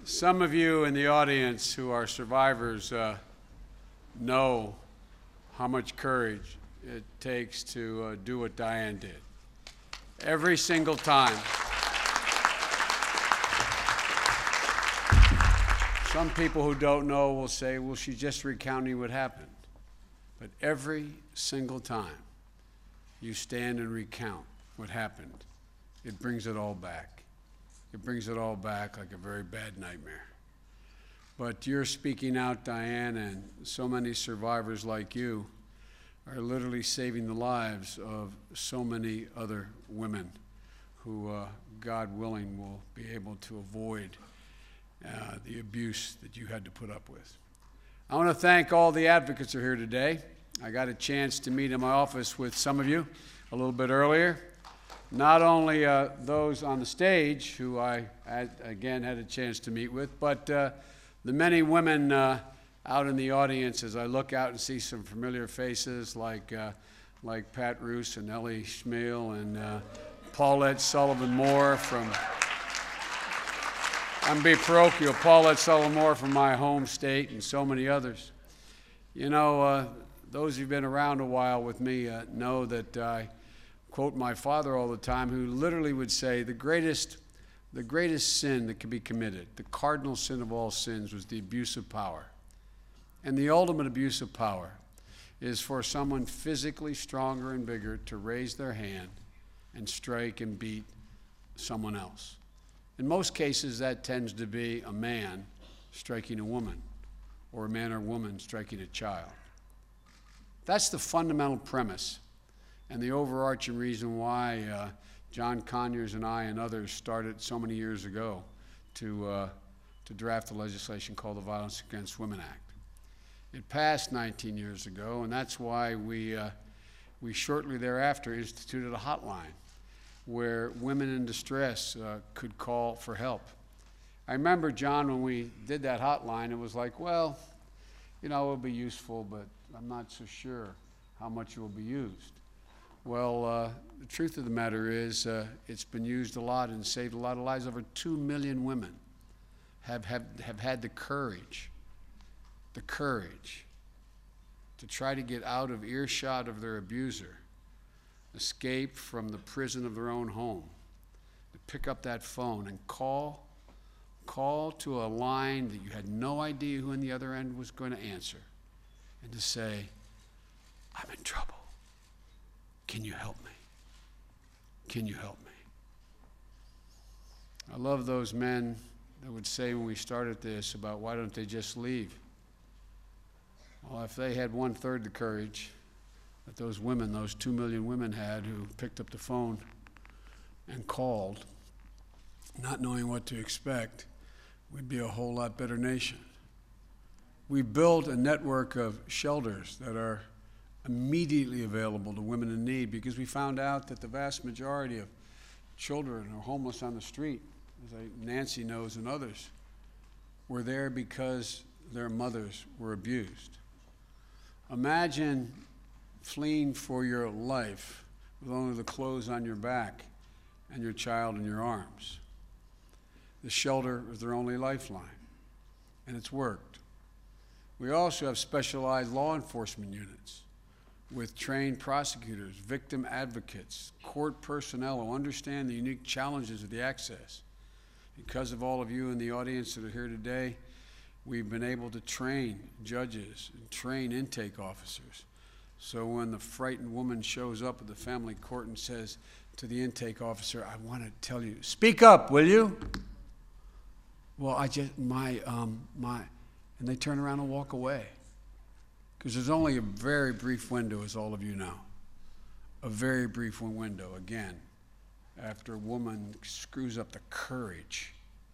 Some of you in the audience who are survivors know how much courage it takes to do what Diane did. Every single time. Some people who don't know will say, well, she's just recounting what happened. But every single time you stand and recount what happened, it brings it all back. It brings it all back like a very bad nightmare. But you're speaking out, Diane, and so many survivors like you are literally saving the lives of so many other women who, God willing, will be able to avoid the abuse that you had to put up with. I want to thank all the advocates who are here today. I got a chance to meet in my office with some of you a little bit earlier. Not only those on the stage, who I, again, had a chance to meet with, but the many women out in the audience as I look out and see some familiar faces like Pat Roos and Ellie Schmale and Paulette Sullivan-Moore from, I'm being parochial, Paulette Sullivan-Moore from my home state and so many others. You know, those who've been around a while with me know that I quote my father all the time, who literally would say the greatest sin that could be committed, the cardinal sin of all sins, was the abuse of power. And the ultimate abuse of power is for someone physically stronger and bigger to raise their hand and strike and beat someone else. In most cases, that tends to be a man striking a woman, or a man or woman striking a child. That's the fundamental premise and the overarching reason why John Conyers and I and others started so many years ago to draft the legislation called the Violence Against Women Act. It passed 19 years ago, and that's why we shortly thereafter instituted a hotline where women in distress could call for help. I remember, John, when we did that hotline, it was like, well, you know, it'll be useful, but I'm not so sure how much it will be used. Well, the truth of the matter is it's been used a lot and saved a lot of lives. Over 2 million women have had the courage to try to get out of earshot of their abuser, escape from the prison of their own home, to pick up that phone and call to a line that you had no idea who on the other end was going to answer, and to say, I'm in trouble. Can you help me? Can you help me? I love those men that would say when we started this about why don't they just leave? Well, if they had 1/3 the courage that those women, those 2 million women had who picked up the phone and called, not knowing what to expect, we'd be a whole lot better nation. We built a network of shelters that are immediately available to women in need, because we found out that the vast majority of children who are homeless on the street, as Nancy knows and others, were there because their mothers were abused. Imagine fleeing for your life with only the clothes on your back and your child in your arms. The shelter is their only lifeline, and it's worked. We also have specialized law enforcement units with trained prosecutors, victim advocates, court personnel who understand the unique challenges of the access. Because of all of you in the audience that are here today, we've been able to train judges and train intake officers. So when the frightened woman shows up at the family court and says to the intake officer, I want to tell you, speak up, will you? Well, and they turn around and walk away. Because there's only a very brief window, as all of you know. A very brief window, again, after a woman screws up the courage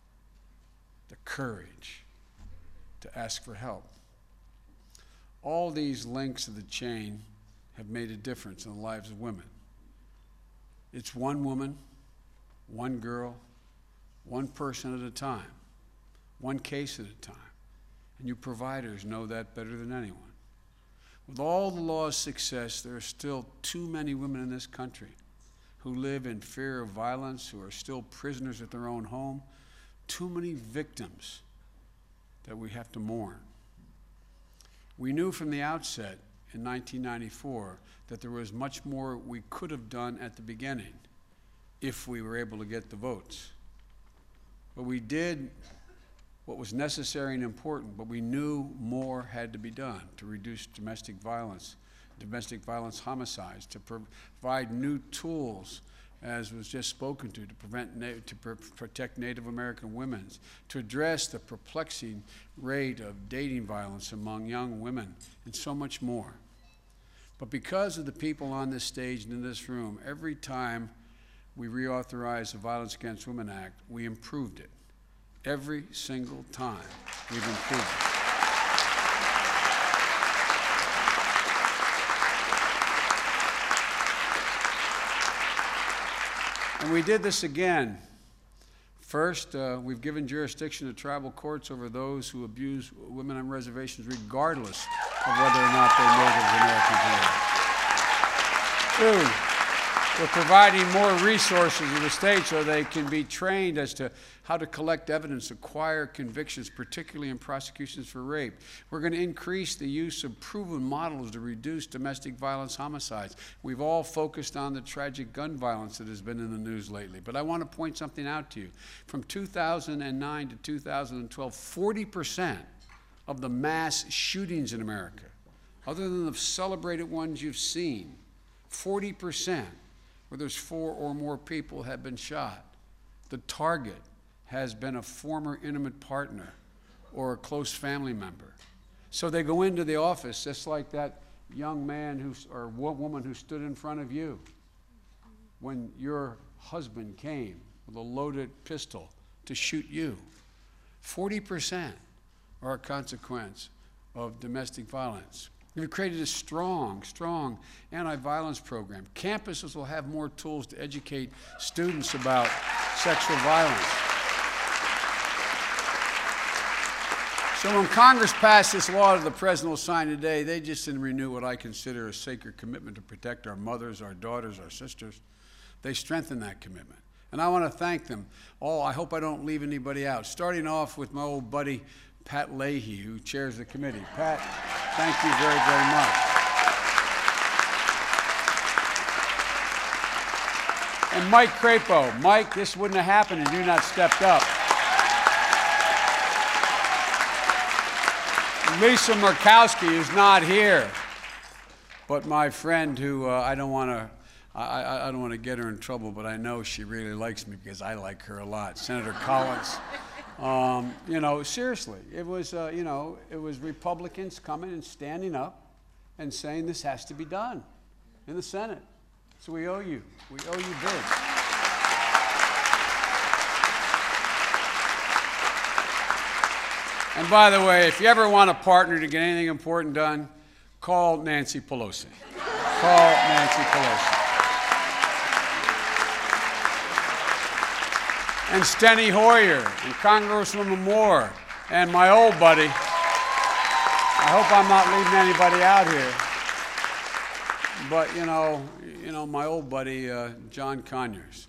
to ask for help. All these links of the chain have made a difference in the lives of women. It's one woman, one girl, one person at a time, one case at a time. And you providers know that better than anyone. With all the law's success, there are still too many women in this country who live in fear of violence, who are still prisoners at their own home, too many victims that we have to mourn. We knew from the outset in 1994 that there was much more we could have done at the beginning if we were able to get the votes. But we did what was necessary and important, but we knew more had to be done to reduce domestic violence homicides, to provide new tools, as was just spoken to protect Native American women, to address the perplexing rate of dating violence among young women, and so much more. But because of the people on this stage and in this room, every time we reauthorized the Violence Against Women Act, we improved it. Every single time we've improved it. And we did this again. First, we've given jurisdiction to tribal courts over those who abuse women on reservations, regardless of whether or not they're Native American. Two, we're providing more resources to the state so they can be trained as to how to collect evidence, acquire convictions, particularly in prosecutions for rape. We're going to increase the use of proven models to reduce domestic violence homicides. We've all focused on the tragic gun violence that has been in the news lately, but I want to point something out to you. From 2009 to 2012, 40% of the mass shootings in America, other than the celebrated ones you've seen, 40%, where there's 4 or more people have been shot, the target has been a former intimate partner or a close family member. So they go into the office just like that young man or woman who stood in front of you when your husband came with a loaded pistol to shoot you. 40% are a consequence of domestic violence. We've created a strong anti-violence program. Campuses will have more tools to educate students about sexual violence. So when Congress passed this law that the President will sign today, they just didn't renew what I consider a sacred commitment to protect our mothers, our daughters, our sisters. They strengthened that commitment. And I want to thank them all. I hope I don't leave anybody out. Starting off with my old buddy, Pat Leahy, who chairs the committee. Pat, thank you very, very much. And Mike Crapo. Mike, this wouldn't have happened had you not stepped up. Lisa Murkowski is not here, but my friend who I don't want to get her in trouble, but I know she really likes me because I like her a lot, Senator Collins. Seriously, it was Republicans coming and standing up and saying this has to be done in the Senate. So we owe you big. And by the way, if you ever want a partner to get anything important done, call Nancy Pelosi. Call Nancy Pelosi. And Steny Hoyer, and Congresswoman Moore, and my old buddy. I hope I'm not leaving anybody out here. But, my old buddy, John Conyers.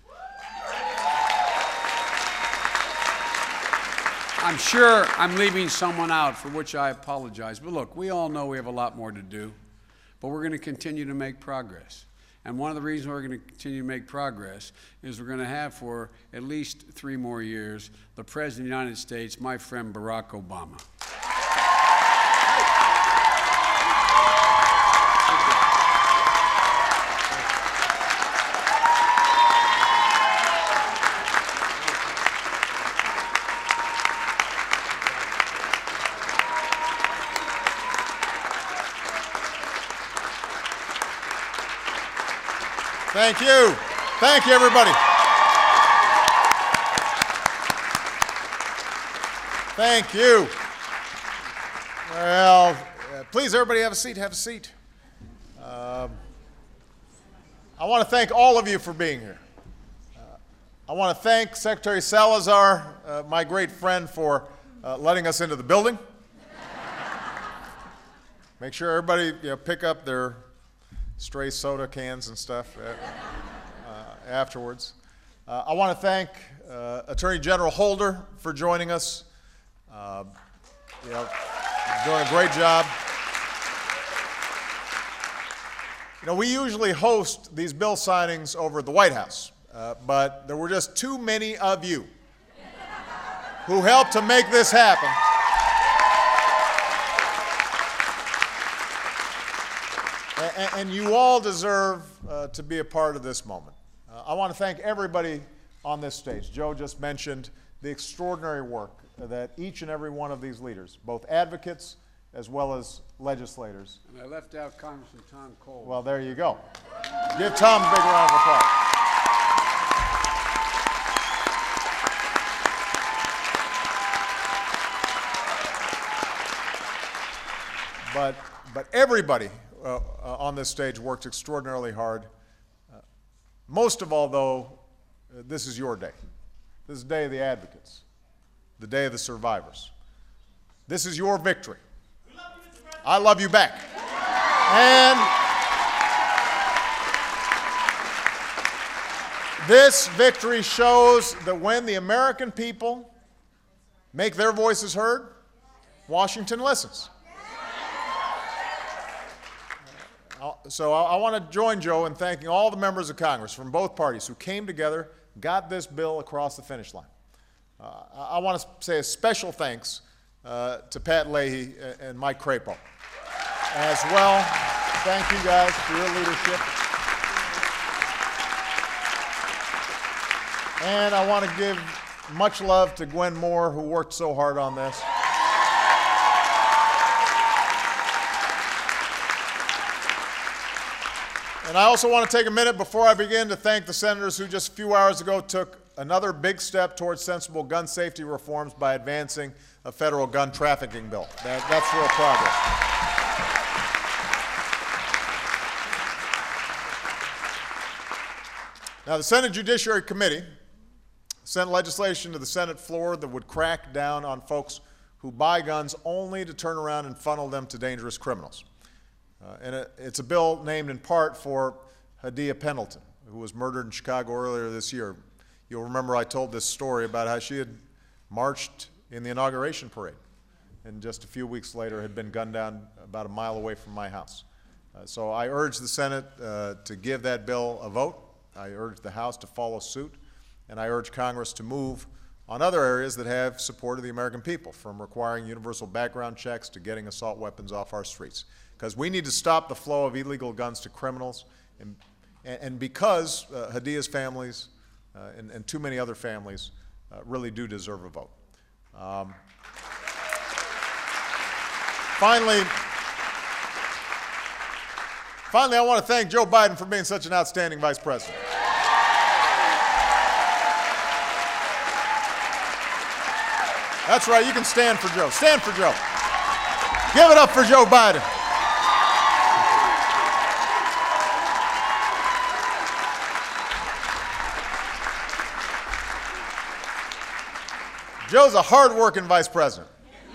I'm sure I'm leaving someone out, for which I apologize. But look, we all know we have a lot more to do, but we're going to continue to make progress. And one of the reasons we're going to continue to make progress is we're going to have for at least 3 more years the President of the United States, my friend Barack Obama. Thank you. Thank you, everybody. Thank you. Well, please, everybody have a seat. Have a seat. I want to thank all of you for being here. I want to thank Secretary Salazar, my great friend, for letting us into the building. Make sure everybody pick up their stray soda cans and stuff afterwards. I want to thank Attorney General Holder for joining us. You know, doing a great job. You know, we usually host these bill signings over at the White House, but there were just too many of you who helped to make this happen. And you all deserve to be a part of this moment. I want to thank everybody on this stage. Joe just mentioned the extraordinary work that each and every one of these leaders, both advocates as well as legislators. And I left out Congressman Tom Cole. Well, there you go. Give Tom a big round of applause. But everybody on this stage worked extraordinarily hard. Most of all, though, this is your day. This is the day of the advocates, the day of the survivors. This is your victory. I love you back. And this victory shows that when the American people make their voices heard, Washington listens. So I want to join Joe in thanking all the members of Congress from both parties who came together, got this bill across the finish line. I want to say a special thanks to Pat Leahy and Mike Crapo as well. Thank you guys for your leadership. And I want to give much love to Gwen Moore, who worked so hard on this. And I also want to take a minute before I begin to thank the senators who just a few hours ago took another big step towards sensible gun safety reforms by advancing a federal gun trafficking bill. That's real progress. Now, the Senate Judiciary Committee sent legislation to the Senate floor that would crack down on folks who buy guns only to turn around and funnel them to dangerous criminals. And it's a bill named in part for Hadia Pendleton, who was murdered in Chicago earlier this year. You'll remember I told this story about how she had marched in the inauguration parade and just a few weeks later had been gunned down about a mile away from my house. So I urge the Senate to give that bill a vote. I urge the House to follow suit, and I urge Congress to move on other areas that have support of the American people, from requiring universal background checks to getting assault weapons off our streets. Because we need to stop the flow of illegal guns to criminals, and because Hadia's families and too many other families really do deserve a vote. Finally, I want to thank Joe Biden for being such an outstanding vice president. That's right, you can stand for Joe. Stand for Joe. Give it up for Joe Biden. Joe's a hard-working vice president.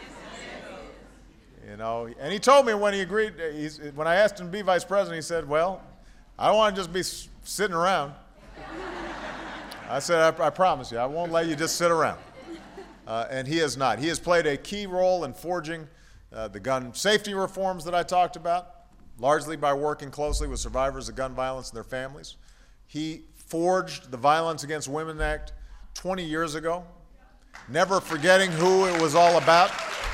You know, and he told me when he agreed, when I asked him to be vice president, he said, well, I don't want to just be sitting around. I said, I promise you, I won't let you just sit around. And he has not. He has played a key role in forging the gun safety reforms that I talked about, largely by working closely with survivors of gun violence and their families. He forged the Violence Against Women Act 20 years ago, never forgetting who it was all about.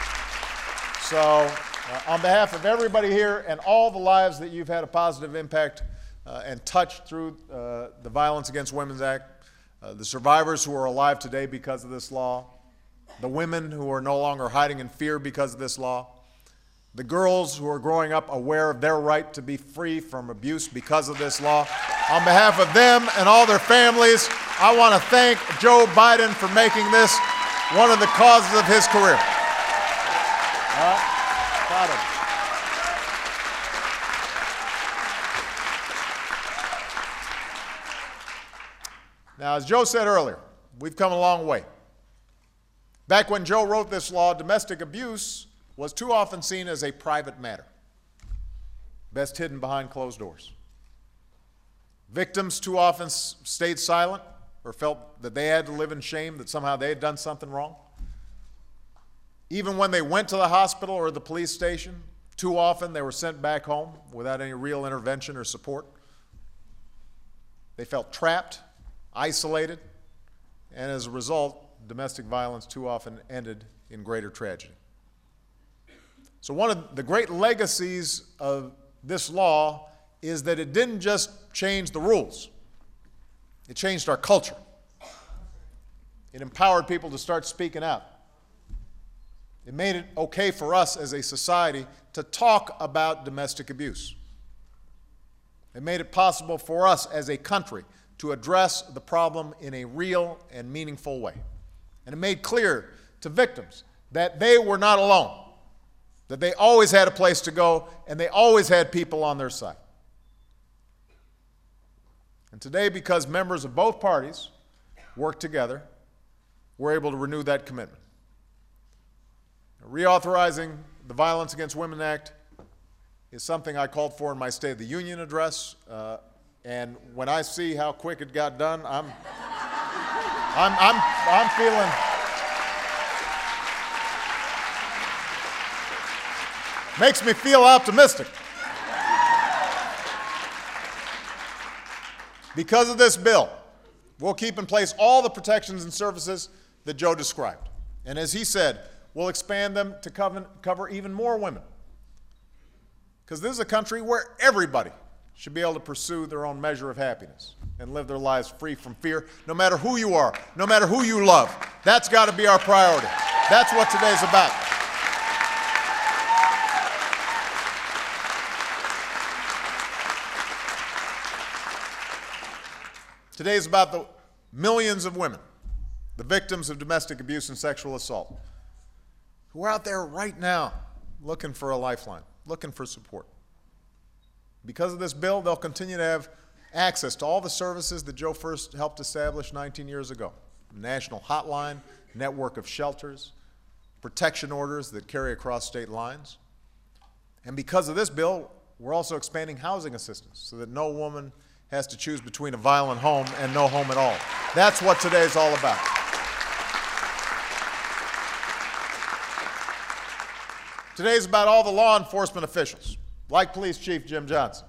So on behalf of everybody here and all the lives that you've had a positive impact and touched through the Violence Against Women Act, the survivors who are alive today because of this law, the women who are no longer hiding in fear because of this law, the girls who are growing up aware of their right to be free from abuse because of this law. On behalf of them and all their families, I want to thank Joe Biden for making this one of the causes of his career. Proud of him. Now, as Joe said earlier, we've come a long way. Back when Joe wrote this law, domestic abuse was too often seen as a private matter, best hidden behind closed doors. Victims too often stayed silent or felt that they had to live in shame, that somehow they had done something wrong. Even when they went to the hospital or the police station, too often they were sent back home without any real intervention or support. They felt trapped, isolated, and as a result, domestic violence too often ended in greater tragedy. So one of the great legacies of this law is that it didn't just change the rules, it changed our culture. It empowered people to start speaking out. It made it okay for us as a society to talk about domestic abuse. It made it possible for us as a country to address the problem in a real and meaningful way. And it made clear to victims that they were not alone, that they always had a place to go, and they always had people on their side. And today, because members of both parties worked together, we're able to renew that commitment. Reauthorizing the Violence Against Women Act is something I called for in my State of the Union address, and when I see how quick it got done, I'm feeling makes me feel optimistic. Because of this bill, we'll keep in place all the protections and services that Joe described. And as he said, we'll expand them to cover even more women. Because this is a country where everybody should be able to pursue their own measure of happiness and live their lives free from fear, no matter who you are, no matter who you love. That's got to be our priority. That's what today's about. Today is about the millions of women, the victims of domestic abuse and sexual assault, who are out there right now looking for a lifeline, looking for support. Because of this bill, they'll continue to have access to all the services that Joe first helped establish 19 years ago. A national hotline, network of shelters, protection orders that carry across state lines. And because of this bill, we're also expanding housing assistance so that no woman has to choose between a violent home and no home at all. That's what today is all about. Today is about all the law enforcement officials, like Police Chief Jim Johnson.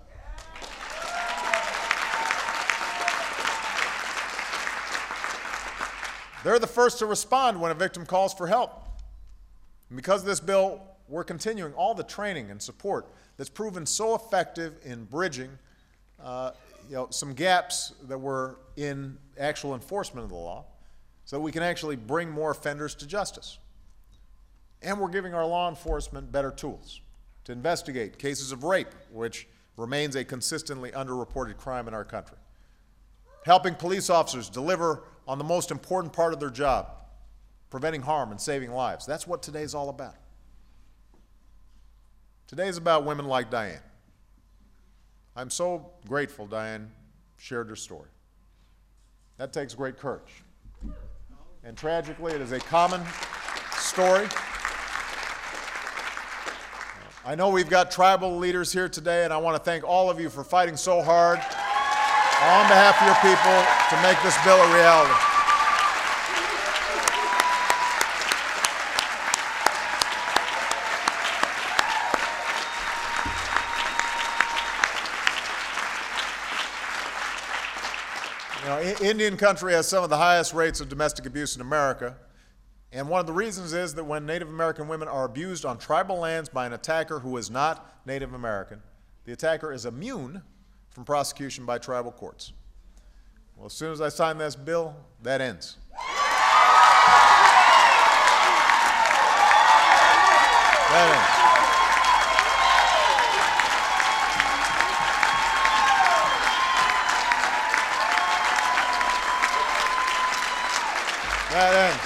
They're the first to respond when a victim calls for help. And because of this bill, we're continuing all the training and support that's proven so effective in bridging some gaps that were in actual enforcement of the law so that we can actually bring more offenders to justice. And we're giving our law enforcement better tools to investigate cases of rape, which remains a consistently underreported crime in our country. Helping police officers deliver on the most important part of their job, preventing harm and saving lives. That's what today's all about. Today's about women like Diane. I'm so grateful Diane shared her story. That takes great courage. And tragically, it is a common story. I know we've got tribal leaders here today, and I want to thank all of you for fighting so hard on behalf of your people to make this bill a reality. Indian country has some of the highest rates of domestic abuse in America, and one of the reasons is that when Native American women are abused on tribal lands by an attacker who is not Native American, the attacker is immune from prosecution by tribal courts. Well, as soon as I sign this bill, that ends. That ends. That ends.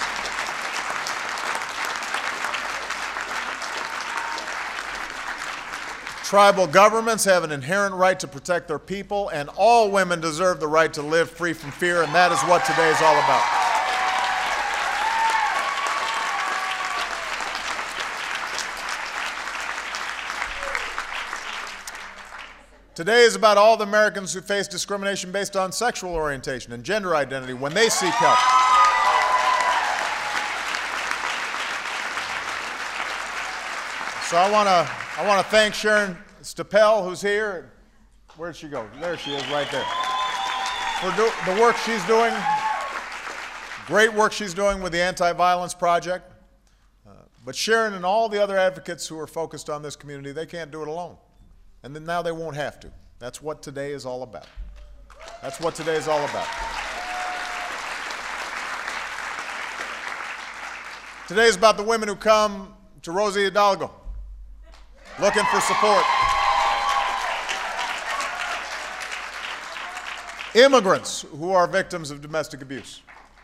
Tribal governments have an inherent right to protect their people, and all women deserve the right to live free from fear, and that is what today is all about. Today is about all the Americans who face discrimination based on sexual orientation and gender identity when they seek help. So I want to thank Sharon Stapel, who's here. Where'd she go? There she is, right there. For the work she's doing, great work she's doing with the Anti-Violence Project. But Sharon and all the other advocates who are focused on this community, they can't do it alone. And then now they won't have to. That's what today is all about. That's what today is all about. Today is about the women who come to Rosie Hidalgo looking for support. Immigrants who are victims of domestic abuse.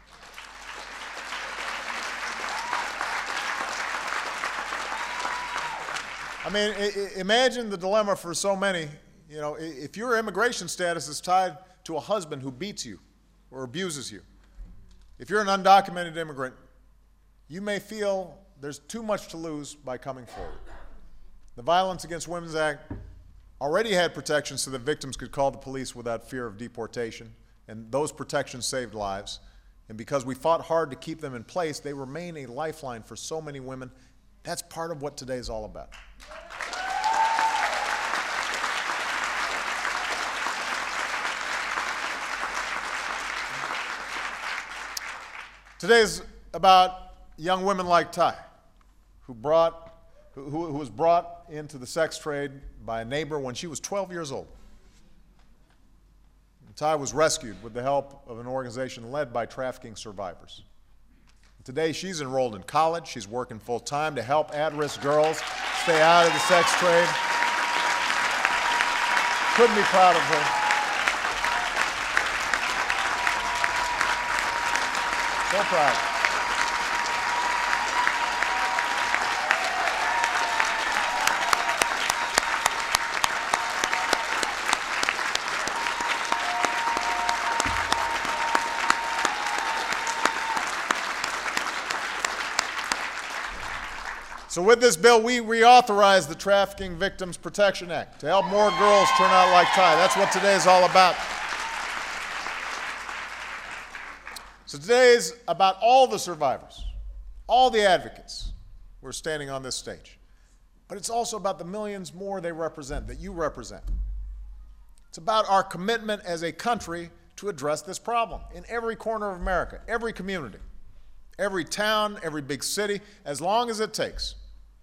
I mean, imagine the dilemma for so many. You know, if your immigration status is tied to a husband who beats you or abuses you, if you're an undocumented immigrant, you may feel there's too much to lose by coming forward. The Violence Against Women Act already had protections so that victims could call the police without fear of deportation, and those protections saved lives. And because we fought hard to keep them in place, they remain a lifeline for so many women. That's part of what today is all about. Today is about young women like Ty, who was brought into the sex trade by a neighbor when she was 12 years old. And Ty was rescued with the help of an organization led by trafficking survivors. Today she's enrolled in college. She's working full-time to help at-risk girls stay out of the sex trade. Couldn't be proud of her. So proud. So with this bill, we reauthorize the Trafficking Victims Protection Act to help more girls turn out like Ty. That's what today is all about. So today is about all the survivors, all the advocates who are standing on this stage. But it's also about the millions more they represent, that you represent. It's about our commitment as a country to address this problem in every corner of America, every community, every town, every big city, as long as it takes.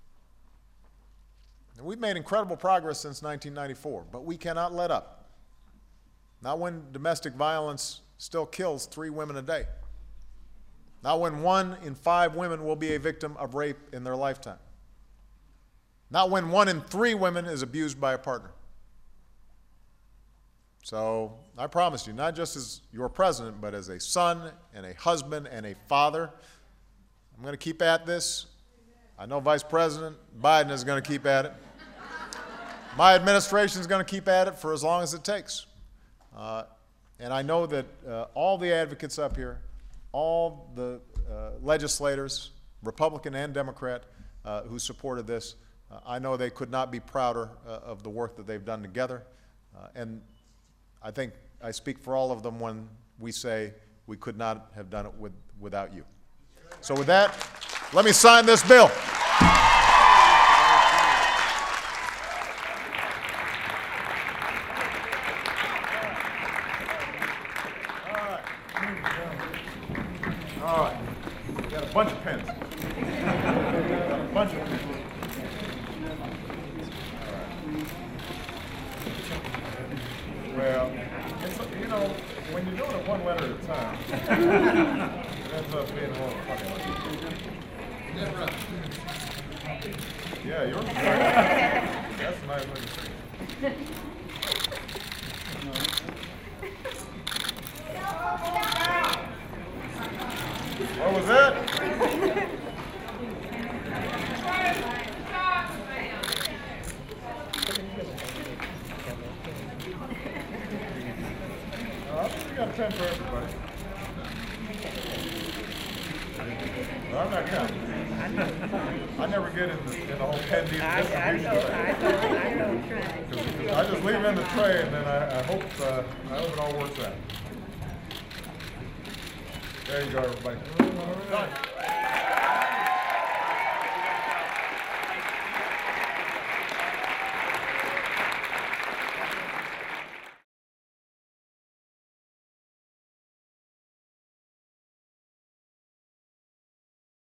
And we've made incredible progress since 1994, but we cannot let up. Not when domestic violence still kills 3 women a day. Not when 1 in 5 women will be a victim of rape in their lifetime. Not when 1 in 3 women is abused by a partner. So I promise you, not just as your president, but as a son and a husband and a father, I'm going to keep at this. I know Vice President Biden is going to keep at it. My administration is going to keep at it for as long as it takes. And I know that all the advocates up here, all the legislators, Republican and Democrat, who supported this, I know they could not be prouder of the work that they've done together. And I think I speak for all of them when we say we could not have done it without you. So with that, let me sign this bill. All right. Got a bunch of pens. Got a bunch of pens. Well, it's, you know, when you're doing it one letter at a time, it ends up being a little funny. Yeah, yours is right. That's a nice looking thing. What was that? We got a pen for everybody. No, I'm not counting. I never get in the whole pen deal distribution thing. I just leave it in the tray, and then I hope it all works out. There you go, everybody. Done.